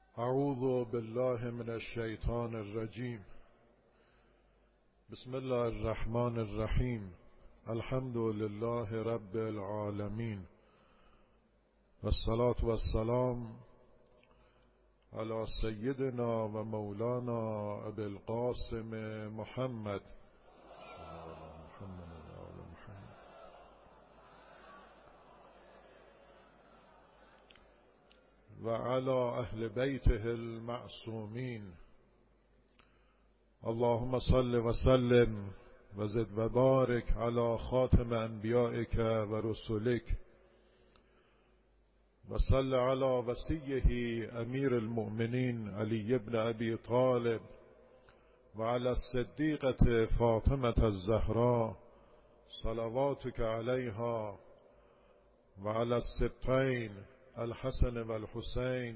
اعوذ بالله من الشیطان الرجیم. بسم الله الرحمن الرحیم. الحمد لله رب العالمین والصلاة والسلام على سیدنا و مولانا ابی القاسم محمد و علی اهل بیته المعصومین. اللهم صل و سلم و زد و بارک علی خاتم انبیائک و رسولک و صل علی وصیه امیر المؤمنین علی بن ابی طالب و علی الصدیقة فاطمة الزهراء صلواتک علیها و علی السبطین الحسن و الحسین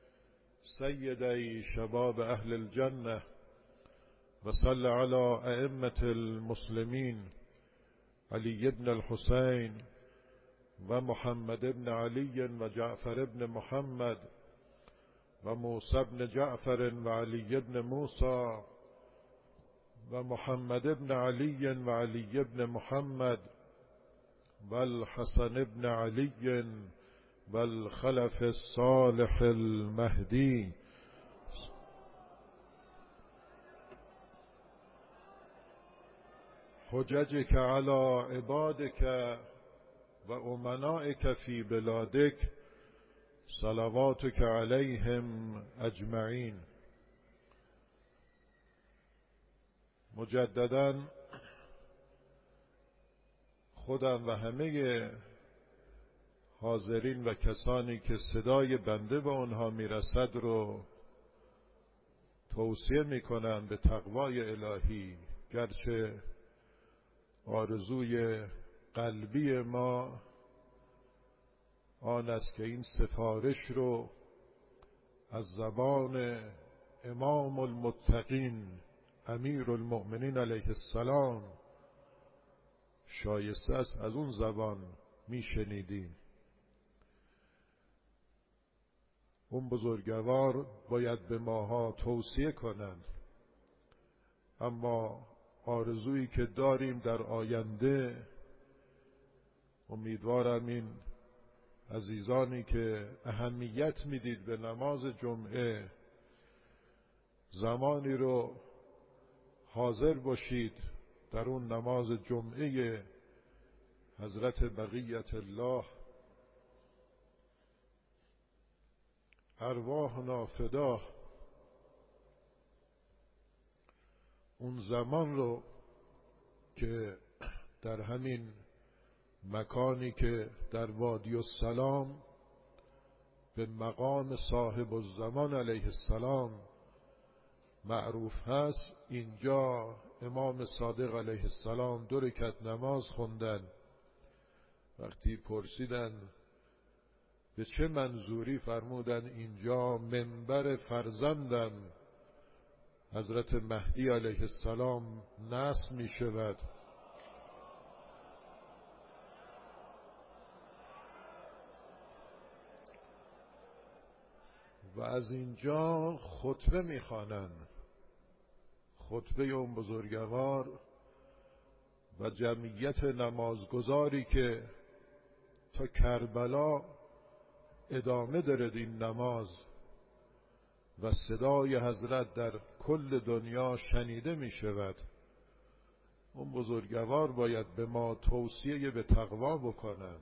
سیدی شباب اهل الجنة و صل علی ائمة المسلمین علی بن الحسین و محمد بن علی و جعفر بن محمد و موسی بن جعفر و علی بن موسی و محمد بن علی و علی بن محمد و الحسن بن علی و الخلف الصالح المهدی. حججك على عبادك و امنائك في بلادك صلواتك عليهم اجمعین. مجددا خودم و همه حاضرین و کسانی که صدای بنده به آنها میرسد رو توصیه میکنم به تقوای الهی، گرچه آرزوی قلبی ما آن است که این سفارش رو از زبان امام المتقین امیر المؤمنین علیه السلام شایسته است از اون زبان میشنیدیم. اون بزرگوار باید به ماها توصیه کنند، اما آرزویی که داریم در آینده، امیدوارم این عزیزانی که اهمیت میدید به نماز جمعه زمانی رو حاضر باشید در اون نماز جمعه حضرت بقیت الله ارواحنا فدا، اون زمان رو که در همین مکانی که در وادی السلام به مقام صاحب الزمان علیه السلام معروف هست، اینجا امام صادق علیه السلام 2 رکعت نماز خوندن. وقتی پرسیدن به چه منظوری، فرمودن اینجا منبر فرزندم حضرت مهدی علیه السلام نصب می شود و از اینجا خطبه می خوانند، خطبه اون بزرگوار و جمعیت نمازگزاری که تا کربلا ادامه داره این نماز و صدای حضرت در کل دنیا شنیده می شود. اون بزرگوار باید به ما توصیه به تقوا بکنن.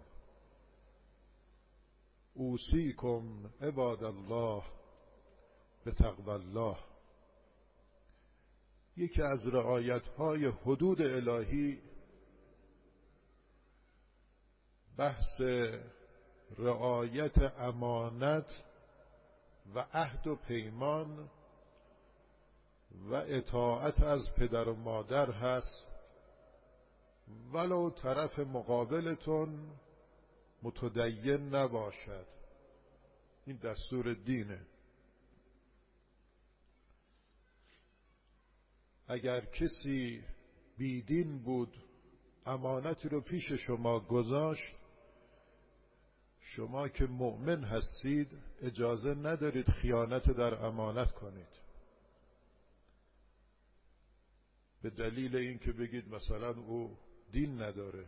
اوصیکم عباد الله به تقوی الله. یکی از رعایت‌های حدود الهی بحث رعایت امانت و عهد و پیمان و اطاعت از پدر و مادر هست، ولو طرف مقابلتون متدین نباشد. این دستور دینه. اگر کسی بیدین بود امانتی رو پیش شما گذاشت، شما که مؤمن هستید اجازه ندارید خیانت در امانت کنید، به دلیل اینکه بگید مثلا او دین نداره.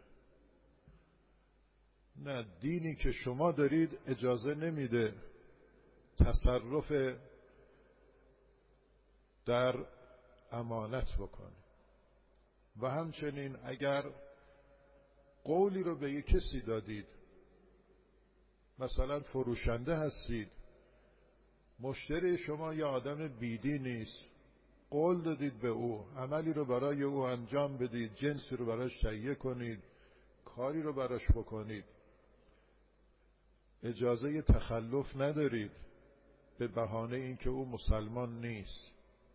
نه، دینی که شما دارید اجازه نمیده تصرف در امانت بکنید. و همچنین اگر قولی رو به یک کسی دادید، مثلا فروشنده هستید، مشتری شما یا آدم بیدی نیست، قول دادید به او عملی رو برای او انجام بدید، جنسی رو براش تهیه کنید، کاری رو براش بکنید، اجازه تخلف ندارید به بهانه اینکه او مسلمان نیست.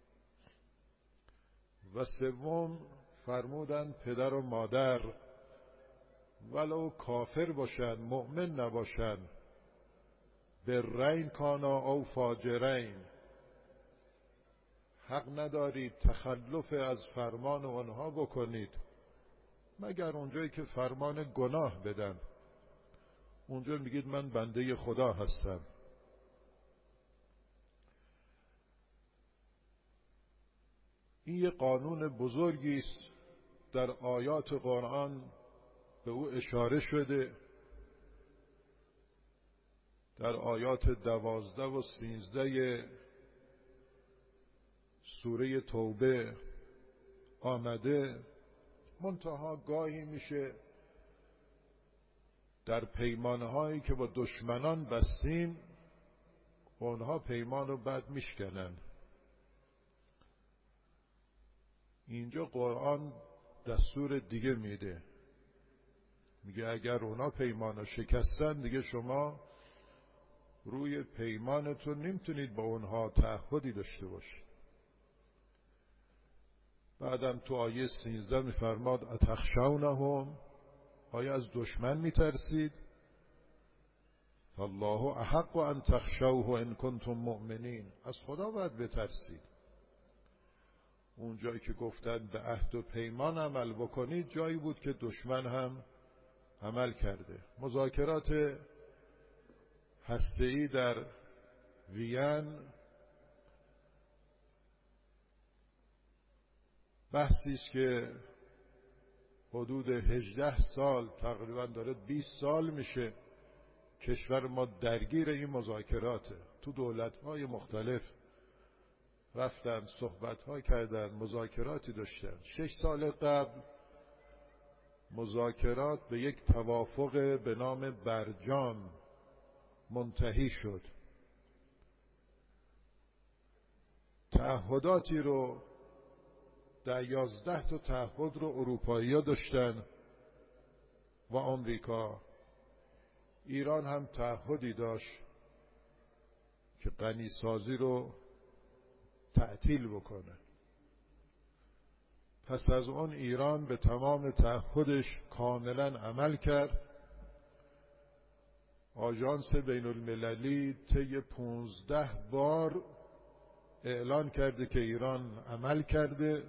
و سوم فرمودن پدر و مادر ولو کافر باشند، مؤمن نباشند، برین کانا او فاجرین، حق ندارید تخلف از فرمان آنها بکنید مگر اونجایی که فرمان گناه بدن. اونجا میگید من بنده خدا هستم. این یه قانون بزرگی است، در آیات قرآن به او اشاره شده. در آیات 12 و 13 سوره توبه آمده. منتها گاهی میشه در پیمانهایی که با دشمنان بستیم اونها پیمان رو بعد میشکنن. اینجا قرآن دستور دیگه میده، میگه اگر اونا پیمان رو شکستن دیگه شما روی پیمانتون نمیتونید با اونها تعهدی داشته باشید. بعدم تو آیه 13 میفرماد اتخشونهم، آیا از دشمن میترسید؟ الله احق ان تخشوه ان کنتم مؤمنین، از خدا باید بترسید. اون جایی که گفتن به عهد و پیمان عمل بکنید جایی بود که دشمن هم عمل کرده. مذاکرات هسته‌ای در وین بحثی است که حدود 18 سال، تقریبا داره 20 سال میشه کشور ما درگیر این مذاکراته. تو دولت‌های مختلف رفتن صحبت‌ها کردن، مذاکراتی داشتن. 6 سال قبل مذاکرات به یک توافق به نام برجام منتهی شد. تعهداتی رو در 11 تا تعهد رو اروپایی‌ها داشتن و آمریکا. ایران هم تعهدی داشت که غنیسازی رو تعطیل بکنه. پس از اون ایران به تمام تعهدش کاملا عمل کرد. آژانس بین المللی طی 15 بار اعلان کرده که ایران عمل کرده،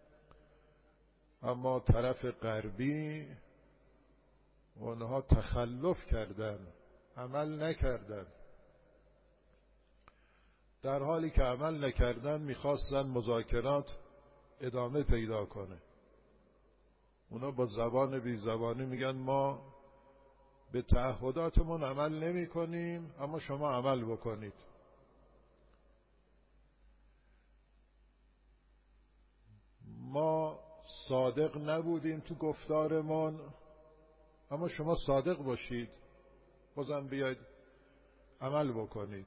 اما طرف غربی اونها تخلف کردن، عمل نکردن. در حالی که عمل نکردن میخواستن مذاکرات ادامه پیدا کنه. اونا با زبان بی زبانی میگن ما به تعهداتمون عمل نمی کنیم اما شما عمل بکنید. ما صادق نبودیم تو گفتارمون اما شما صادق باشید، بازم بیاید عمل بکنید.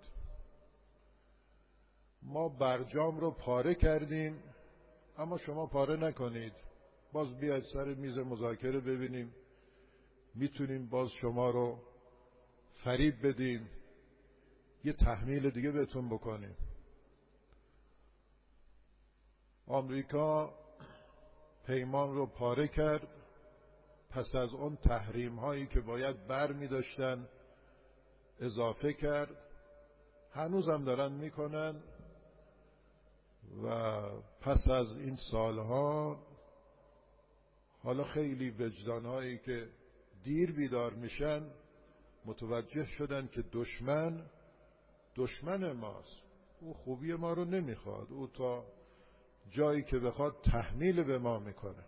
ما برجام رو پاره کردیم اما شما پاره نکنید، باز بیاید سر میز مذاکره ببینیم میتونیم باز شما رو فریب بدیم، یه تحمیل دیگه بهتون بکنیم. آمریکا پیمان رو پاره کرد، پس از اون تحریم هایی که باید بر می داشتن اضافه کرد. هنوز هم دارن میکنن و پس از این سالها حالا خیلی وجدان هایی که دیر بیدار میشن متوجه شدن که دشمن ماست. او خوبی ما رو نمیخواد، او تا جایی که بخواد تحمیل به ما میکنه.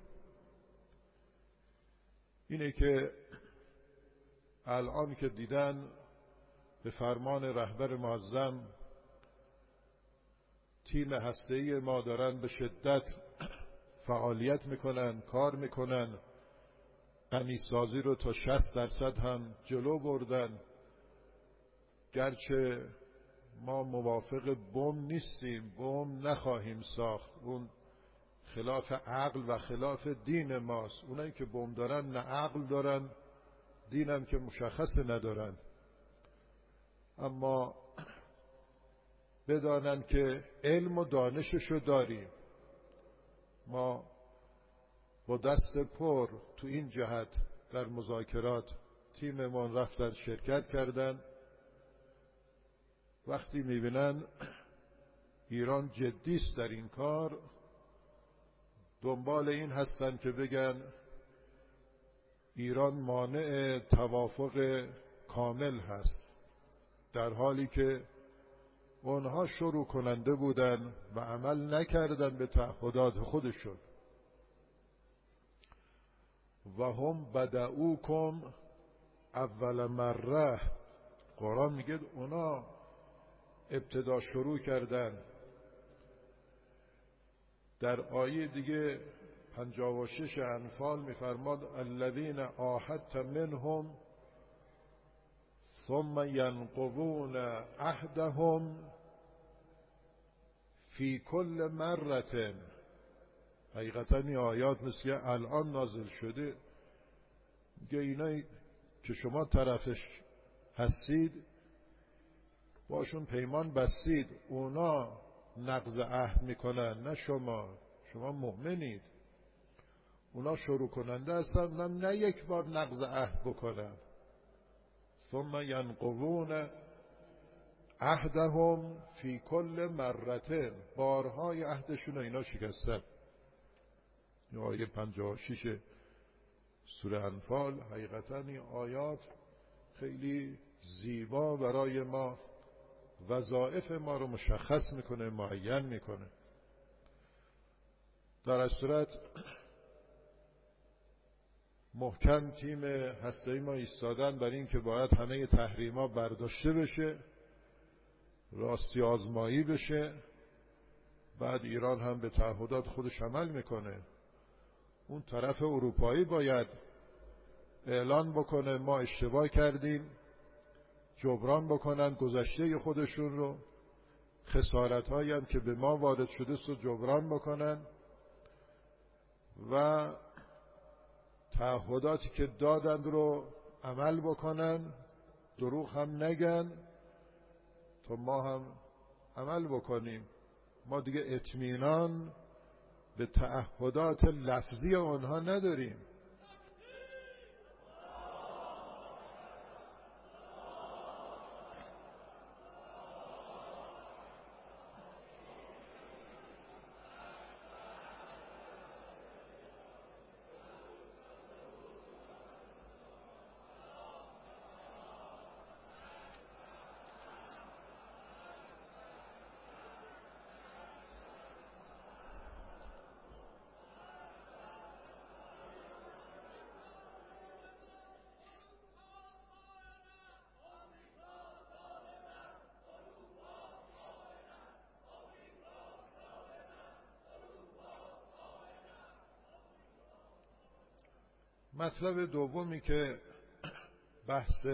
اینه که الان که دیدن به فرمان رهبر معظم تیم هسته‌ای ما دارن به شدت فعالیت میکنن، کار میکنن، غنیسازی رو تا 60% هم جلو بردن. گرچه ما موافق بم نیستیم، بم نخواهیم ساخت، اون خلاف عقل و خلاف دین ماست. اونایی که بم دارن نه عقل دارن، دینم که مشخص ندارن. اما بدانن که علم و دانششو داریم. ما با دست پر تو این جهت در مذاکرات تیممون رفتن شرکت کردن. وقتی میبینن ایران جدی است در این کار، دنبال این هستن که بگن ایران مانع توافق کامل هست، در حالی که اونها شروع کننده بودن و عمل نکردن به تعهدات خودشون. و هم بدعوکم اول مره، قرآن میگه اونا ابتدا شروع کردن. در آیه دیگه 56 انفال میفرماد الذین عاهدت منهم ثم ینقضون عهدهم فی کل مرة. حقیقتا این آیات مثل الان نازل شده، میگه اینایی که شما طرفش هستید باشون پیمان بستید، اونا نقض عهد میکنن نه شما مؤمنید. اونا شروع کننده هستن، نه یک بار نقض عهد بکنن. ثم ینقضون عهدهم فی کل مرة، بارهای عهدشون اینا شکستن. این آیه 56 سوره انفال. حقیقتا این آیات خیلی زیبا برای ما وظایف ما رو مشخص میکنه، معین میکنه. در این صورت محکم تیم هسته‌ای ما ایستادن بر این که باید همه تحریما برداشته بشه، راستی آزمایی بشه. بعد ایران هم به تعهدات خودش عمل میکنه. اون طرف اروپایی باید اعلان بکنه ما اشتباه کردیم، جبران بکنن گذشته خودشون رو، خسارت هایی هم که به ما وارد شده است رو جبران بکنن و تعهداتی که دادند رو عمل بکنن، دروغ هم نگن تا ما هم عمل بکنیم. ما دیگه اطمینان به تعهدات لفظی آنها نداریم. مطلب دومی که بحث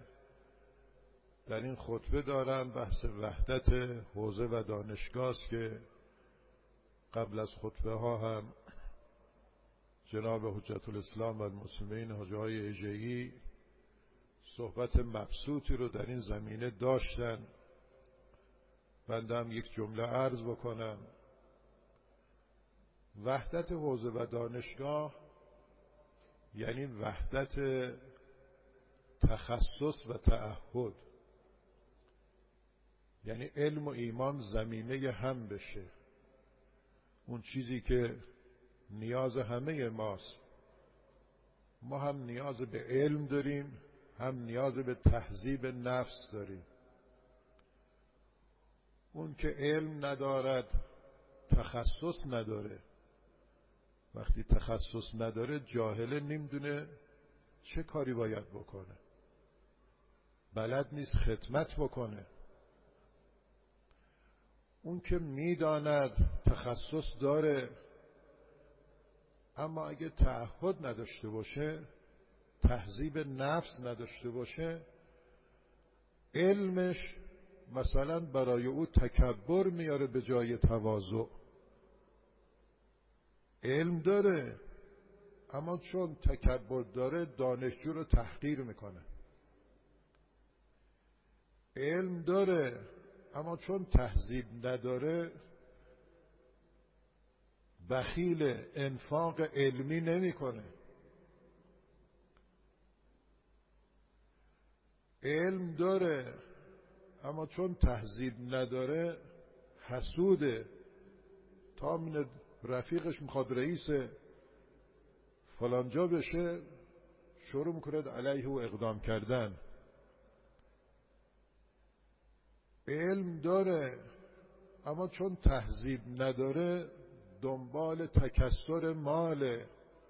در این خطبه دارم بحث وحدت حوزه و دانشگاه است که قبل از خطبه ها هم جناب حجت الاسلام و المسلمین حاجی های اژه‌ای صحبت مبسوطی رو در این زمینه داشتن. بنده هم یک جمله عرض بکنم. وحدت حوزه و دانشگاه یعنی وحدت تخصص و تعهد، یعنی علم و ایمان زمینه هم بشه. اون چیزی که نیاز همه ماست، ما هم نیاز به علم داریم، هم نیاز به تهذیب نفس داریم. اون که علم ندارد تخصص نداره. وقتی تخصص نداره جاهله، نمیدونه چه کاری باید بکنه، بلد نیست خدمت بکنه. اون که میداند تخصص داره، اما اگه تعهد نداشته باشه، تهذیب نفس نداشته باشه، علمش مثلا برای او تکبر میاره به جای تواضع. علم داره اما چون تکبر داره دانشجو رو تحقیر میکنه. علم داره اما چون تهذیب نداره بخیل انفاق علمی نمیکنه. علم داره اما چون تهذیب نداره حسوده، تا من رفیقش میخواد رئیس فلانجا بشه شروع میکنه علیه او اقدام کردن. علم داره اما چون تهذیب نداره دنبال تکثر ماله،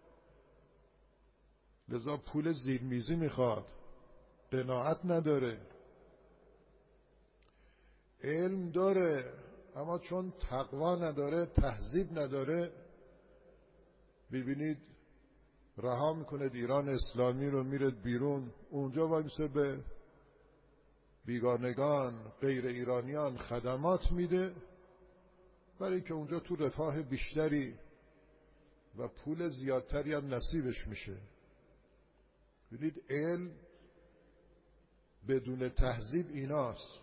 لذا پول زیرمیزی میخواد، قناعت نداره. علم داره اما چون تقوا نداره، تهذیب نداره، ببینید رها میکنه ایران اسلامی رو، میره بیرون، اونجا وایسه به بیگانگان غیر ایرانیان خدمات میده، برای که اونجا تو رفاه بیشتری و پول زیادتری هم نصیبش میشه. ببینید علم بدون تهذیب ایناست.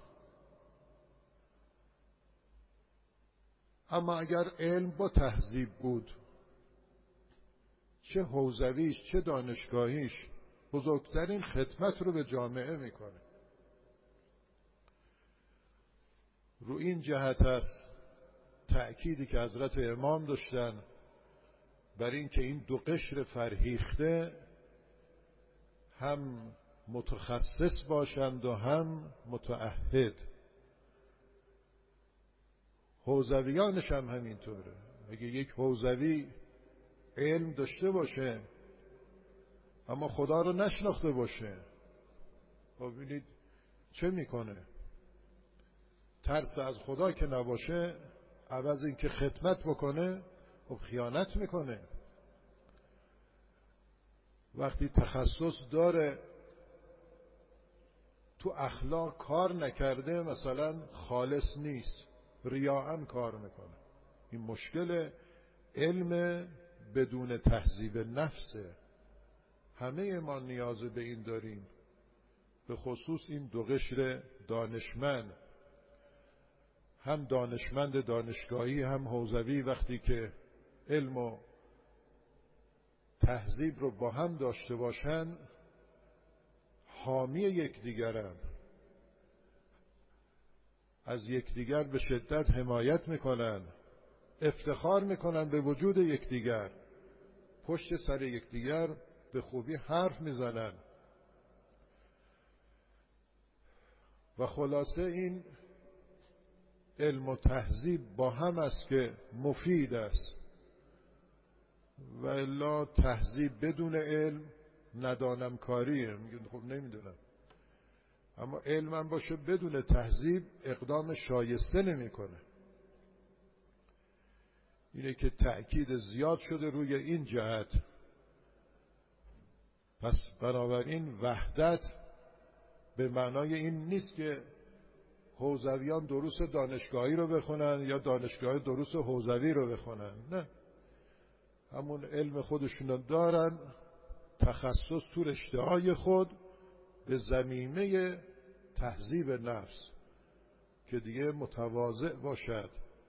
اما اگر علم با تهذیب بود، چه حوزویش چه دانشگاهیش بزرگترین خدمت رو به جامعه میکنه. رو این جهت است تأکیدی که حضرت امام داشتن بر این که این دو قشر فرهیخته هم متخصص باشند و هم متعهد. حوزویانش هم همینطوره. اگه یک حوزوی علم داشته باشه اما خدا رو نشناخته باشه، ببینید چه میکنه؟ ترس از خدا که نباشه، عوض این که خدمت بکنه خب خیانت میکنه. وقتی تخصص داره تو اخلاق کار نکرده، مثلا خالص نیست، ریاءً کار میکنه. این مشکل علم بدون تهذیب نفسه. همه ما نیاز به این داریم، به خصوص این دو قشر دانشمند، هم دانشمند دانشگاهی هم حوزوی، وقتی که علم و تهذیب رو با هم داشته باشن حامی یکدیگرن، از یکدیگر به شدت حمایت میکنن، افتخار میکنن به وجود یکدیگر، پشت سر یکدیگر به خوبی حرف میزنن. و خلاصه این علم و تهذیب با هم است که مفید است، و الا تهذیب بدون علم ندانم کاریه. میگن خب نمیدونم. اما علم باشه بدون تهذیب اقدام شایسته نمیکنه. اینه که تأکید زیاد شده روی این جهت. پس بنابراین وحدت به معنای این نیست که حوزویان دروس دانشگاهی رو بخونن یا دانشگاه دروس حوزوی رو بخونن، نه، همون علم خودشون دارن، تخصص تو رشته‌های خود به زمینه تهذیب نفس که دیگه متواضع باشد،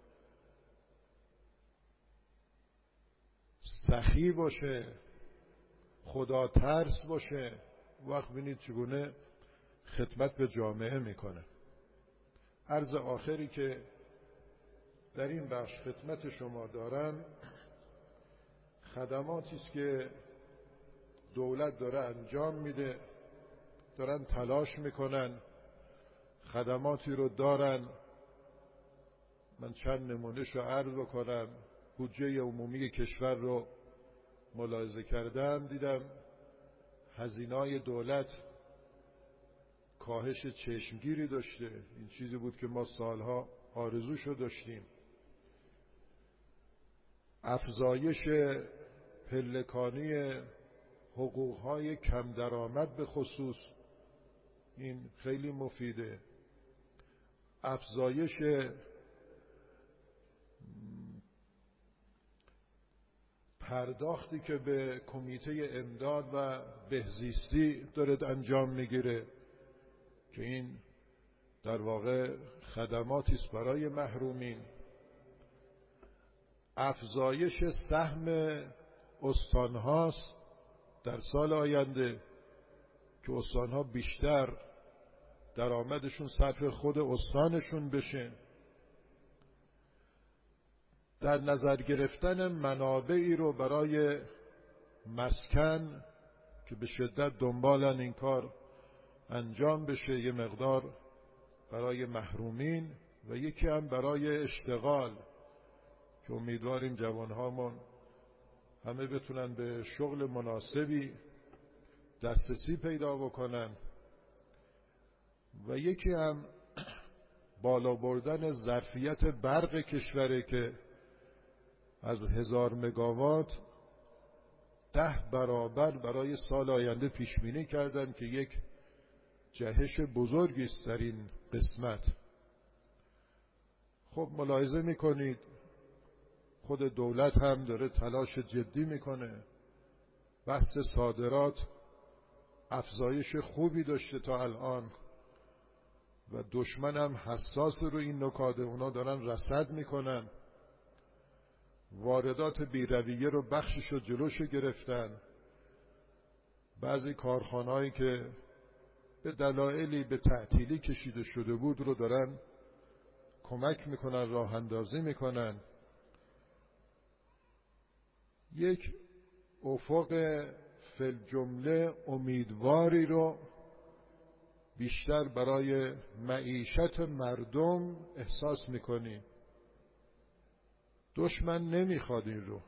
سخی باشه، خدا ترس باشه. وقت بینید چگونه خدمت به جامعه میکنه. عرض آخری که در این بخش خدمت شما دارم خدماتی است که دولت داره انجام میده دارن تلاش میکنن، خدماتی رو دارن. من چند نمونه‌شو عرض بکنم. بودجه عمومی کشور رو ملاحظه کردم، دیدم هزینه‌های دولت کاهش چشمگیری داشته. این چیزی بود که ما سالها آرزوشو داشتیم. افزایش پلکانی حقوقهای کم درآمد به خصوص، این خیلی مفیده. افزایش پرداختی که به کمیته امداد و بهزیستی داره انجام میگیره که این در واقع خدماتی است برای محرومین. افزایش سهم استان‌هاست در سال آینده که استان‌ها بیشتر درآمدشون صرف خود استانشون بشه. در نظر گرفتن منابعی رو برای مسکن که به شدت دنبالن این کار انجام بشه، یه مقدار برای محرومین و یکی هم برای اشتغال که امیدواریم جوانهامون همه بتونن به شغل مناسبی دسترسی پیدا بکنن و یکی هم بالا بردن ظرفیت برق کشوره که از 1000 مگاوات 10 برابر برای سال آینده پیش بینی کردن که یک جهش بزرگی است در این قسمت. خب ملاحظه میکنید خود دولت هم داره تلاش جدی میکنه. بحث صادرات افزایش خوبی داشته تا الان و دشمن هم حساس رو این نکات، اونا دارن رصد میکنن. واردات بی‌رویه رو بخشش رو جلوش گرفتن. بعضی کارخانه‌هایی که به دلایلی به تعطیلی کشیده شده بود رو دارن کمک میکنن، راه اندازی میکنن. یک افق فی الجمله امیدواری رو بیشتر برای معیشت مردم احساس میکنیم. دشمن نمیخواد این رو.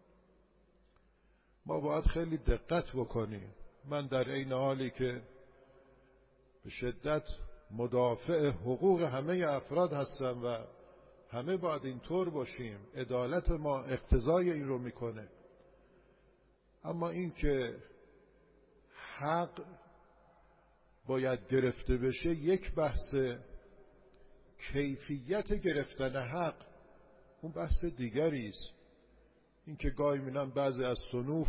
ما باید خیلی دقت بکنیم. من در این حالی که به شدت مدافع حقوق همه افراد هستم و همه باید اینطور باشیم، عدالت ما اقتضای این رو میکنه، اما این که حق باید گرفته بشه یک بحث، کیفیت گرفتن حق اون بحث دیگری است. این که گاهی میبینم بعضی از صنوف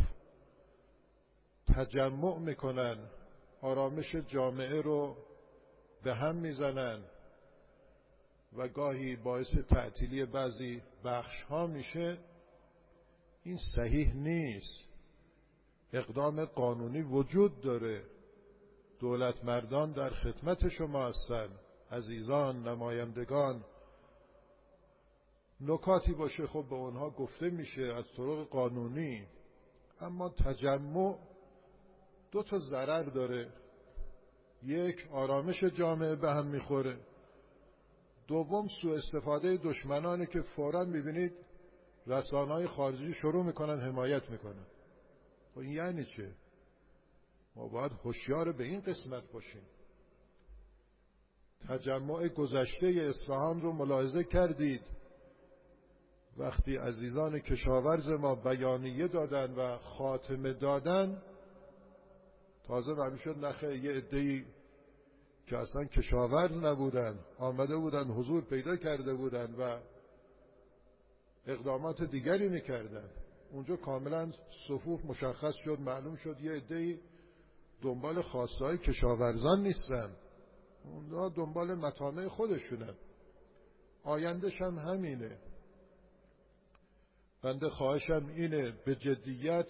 تجمع میکنن، آرامش جامعه رو به هم میزنن و گاهی باعث تعطیلی بعضی بخش ها میشه، این صحیح نیست. اقدام قانونی وجود داره. دولت مردان در خدمت شما هستن، عزیزان، نمایندگان. نکاتی باشه خب به اونها گفته میشه از طرق قانونی، اما تجمع 2 تا ضرر داره. یک، آرامش جامعه به هم میخوره. دوم، سوء استفاده دشمنانی که فوراً میبینید رسانه‌های خارجی شروع میکنن حمایت میکنن. و این یعنی چه؟ ما باید هوشیار به این قسمت باشیم. تجمع گذشته اصفهان رو ملاحظه کردید. وقتی عزیزان کشاورز ما بیانیه دادن و خاتمه دادن، تازه معلوم شد نخه یه عده‌ای که اصلا کشاورز نبودن آمده بودن، حضور پیدا کرده بودن و اقدامات دیگری میکردن. اونجا کاملا صفوف مشخص شد، معلوم شد یه عده‌ای دنبال خواسته‌های کشاورزان نیستن، اونها دنبال مطامع خودشونن. آیندهش هم همینه. بنده خواهشم اینه به جدیت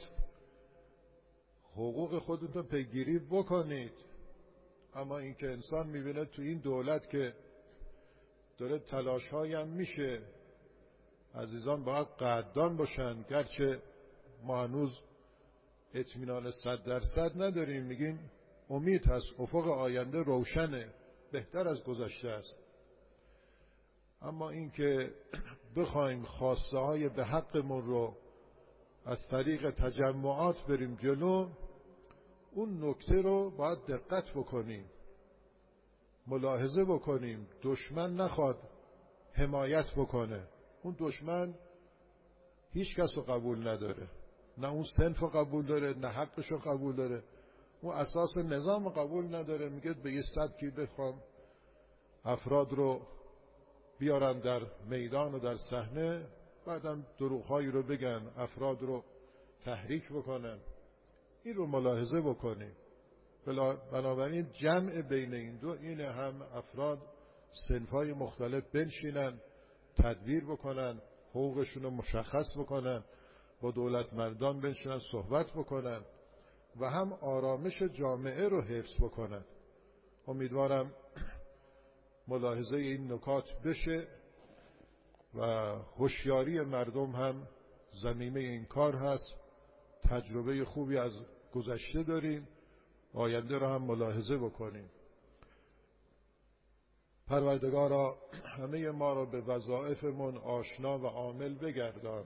حقوق خودتون پیگیری بکنید. اما اینکه انسان میبینه تو این دولت که داره تلاش‌هایی هم میشه، عزیزان باید قدردان باشن. گرچه ما هنوز اطمینان 100% نداریم، میگیم امید هست، افق آینده روشنه، بهتر از گذشته است. اما اینکه بخوایم خواسته های به حقمون رو از طریق تجمعات بریم جلو، اون نکته رو باید دقت بکنیم، ملاحظه بکنیم. دشمن نخواد حمایت بکنه، اون دشمن هیچ کس رو قبول نداره، نه اون صنف رو قبول داره نه حقش رو قبول داره، اون اساس نظام رو قبول نداره. میگه به یه سبکی بخوام افراد رو بیارن در میدان و در صحنه، بعدم دروغ‌هایی رو بگن، افراد رو تحریک بکنن. این رو ملاحظه بکنیم. بنابراین جمع بین این دو اینه، هم افراد صنف‌های مختلف بنشینن، تدبیر بکنن، حقوقشون رو مشخص بکنن، با دولت مردان بنشینن صحبت بکنن و هم آرامش جامعه رو حفظ بکنن. امیدوارم ملاحظه این نکات بشه و هوشیاری مردم هم ضمیمه این کار هست. تجربه خوبی از گذشته داریم، آینده رو هم ملاحظه بکنیم. پروردگارا همه ما را به وظایفمون آشنا و عامل بگردان.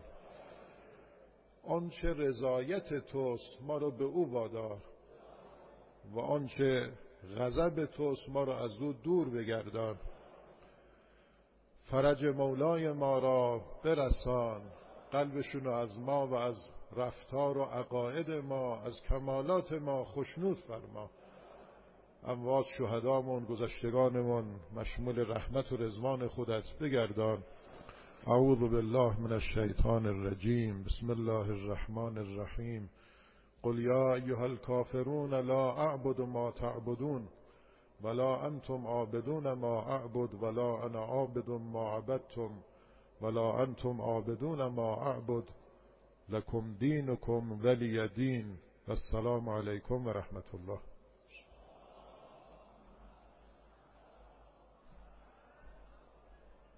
آنچه رضایت توست ما را به او وادار و آنچه غضب توست ما را از او دور بگردان. فرج مولای ما را برسان، قلبشون از ما و از رفتار و عقاید ما، از کمالات ما خوشنود فرما. اموات شهدامون، گذشتگانمون مشمول رحمت و رضوان خودت بگردان. اعوذ بالله من الشیطان الرجیم. بسم الله الرحمن الرحیم. قل یا ایها الکافرون لا اعبد ما تعبدون ولا انتم عابدون ما اعبد ولا انا عابد ما عبدتم ولا انتم عابدون ما اعبد لکم دینکم ولی دین. و السلام علیکم و رحمت الله.